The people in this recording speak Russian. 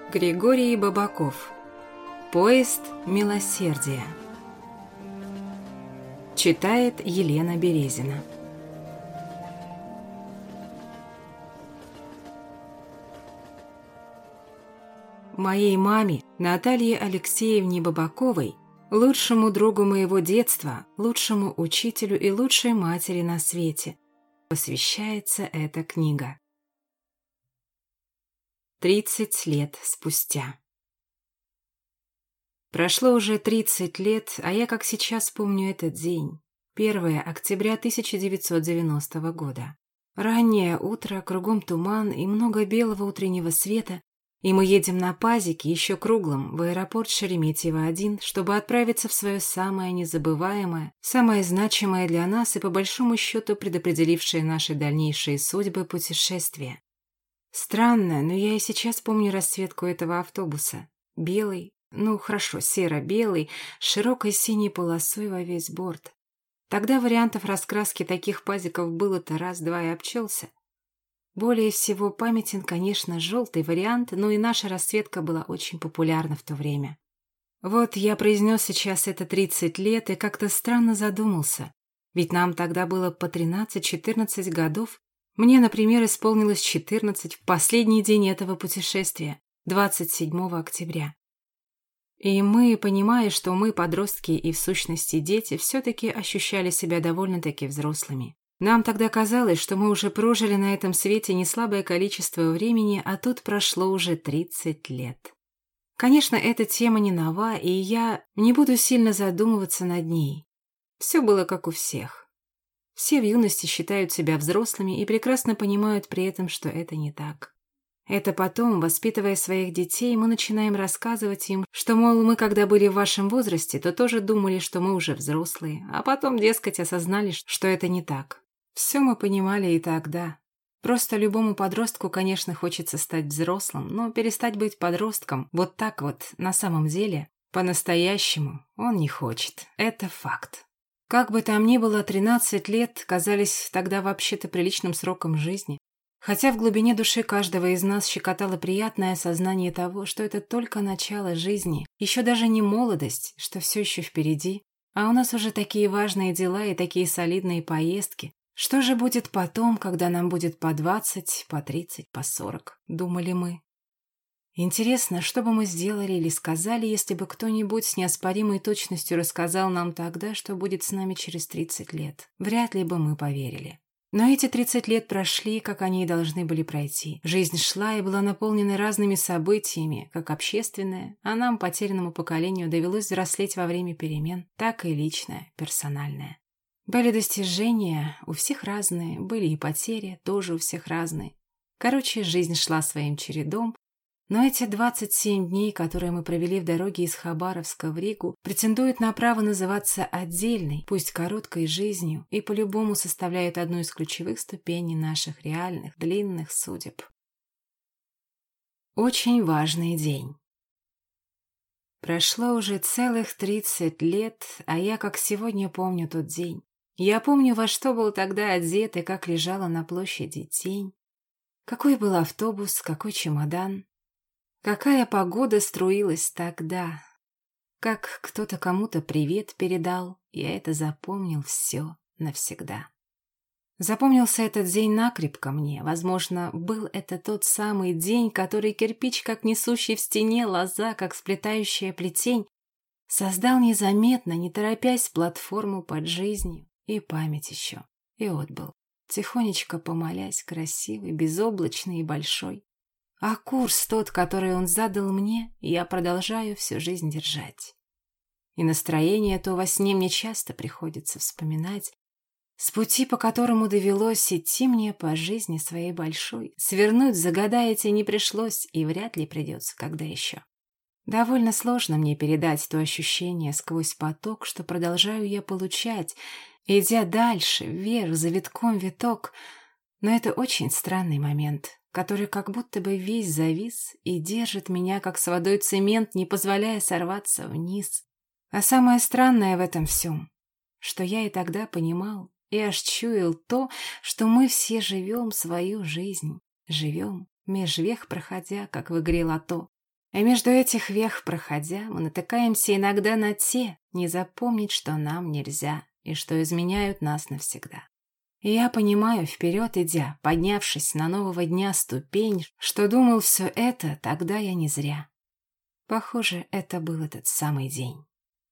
Григорий Бабаков. Поезд милосердия. Читает Елена Березина. Моей маме, Наталье Алексеевне Бабаковой, лучшему другу моего детства, лучшему учителю и лучшей матери на свете, посвящается эта книга. 30 лет спустя. Прошло уже 30 лет, а я как сейчас помню этот день. 1 октября 1990 года. Раннее утро, кругом туман и много белого утреннего света, и мы едем на пазике, еще круглом, в аэропорт Шереметьево-1, чтобы отправиться в свое самое незабываемое, самое значимое для нас и по большому счету предопределившее наши дальнейшие судьбы путешествие. Странно, но я и сейчас помню расцветку этого автобуса. Белый, серо-белый, с широкой синей полосой во весь борт. Тогда вариантов раскраски таких пазиков было-то раз-два и обчелся. Более всего памятен, конечно, желтый вариант, но и наша расцветка была очень популярна в то время. Вот я произнес сейчас это 30 лет и как-то странно задумался. Ведь нам тогда было по 13-14 годов. Мне, например, исполнилось 14 в последний день этого путешествия, 27 октября. И мы, понимая, что мы, подростки и в сущности дети, все-таки ощущали себя довольно-таки взрослыми. Нам тогда казалось, что мы уже прожили на этом свете неслабое количество времени, а тут прошло уже 30 лет. Конечно, эта тема не нова, и я не буду сильно задумываться над ней. Все было как у всех. Все в юности считают себя взрослыми и прекрасно понимают при этом, что это не так. Это потом, воспитывая своих детей, мы начинаем рассказывать им, что, мол, мы, когда были в вашем возрасте, то тоже думали, что мы уже взрослые, а потом, дескать, осознали, что это не так. Все мы понимали и тогда. Просто любому подростку, конечно, хочется стать взрослым, но перестать быть подростком вот так вот, на самом деле, по-настоящему, он не хочет. Это факт. Как бы там ни было, 13 лет казались тогда вообще-то приличным сроком жизни. Хотя в глубине души каждого из нас щекотало приятное осознание того, что это только начало жизни, еще даже не молодость, что все еще впереди, а у нас уже такие важные дела и такие солидные поездки. Что же будет потом, когда нам будет по 20, по 30, по 40, думали мы. Интересно, что бы мы сделали или сказали, если бы кто-нибудь с неоспоримой точностью рассказал нам тогда, что будет с нами через 30 лет. Вряд ли бы мы поверили. Но эти 30 лет прошли, как они и должны были пройти. Жизнь шла и была наполнена разными событиями, как общественная, а нам, потерянному поколению, довелось взрослеть во время перемен, так и личное, персональное. Были достижения, у всех разные, были и потери, тоже у всех разные. Короче, жизнь шла своим чередом, но эти 27 дней, которые мы провели в дороге из Хабаровска в Ригу, претендуют на право называться отдельной, пусть короткой жизнью, и по-любому составляют одну из ключевых ступеней наших реальных, длинных судеб. Очень важный день. Прошло уже целых 30 лет, а я как сегодня помню тот день. Я помню, во что был тогда одет и как лежала на площади тень. Какой был автобус, какой чемодан. Какая погода струилась тогда. Как кто-то кому-то привет передал, я это запомнил все навсегда. Запомнился этот день накрепко мне. Возможно, был это тот самый день, который кирпич, как несущий в стене, лоза, как сплетающая плетень, создал незаметно, не торопясь, платформу под жизнью и память еще, и отбыл, тихонечко помолясь, красивый, безоблачный и большой. А курс тот, который он задал мне, я продолжаю всю жизнь держать. И настроение то во сне мне часто приходится вспоминать, с пути, по которому довелось идти мне по жизни своей большой, свернуть за года эти не пришлось и вряд ли придется когда еще. Довольно сложно мне передать то ощущение сквозь поток, что продолжаю я получать, идя дальше, вверх, за витком виток, но это очень странный момент, который как будто бы весь завис и держит меня, как с водой цемент, не позволяя сорваться вниз. А самое странное в этом всем, что я и тогда понимал и аж чуял то, что мы все живем свою жизнь, живем, меж вех проходя, как в игре лото. И между этих вех проходя, мы натыкаемся иногда на те, не запомнить, что нам нельзя, и что изменяют нас навсегда. И я понимаю, вперед идя, поднявшись на нового дня ступень, что думал все это, тогда я не зря. Похоже, это был этот самый день.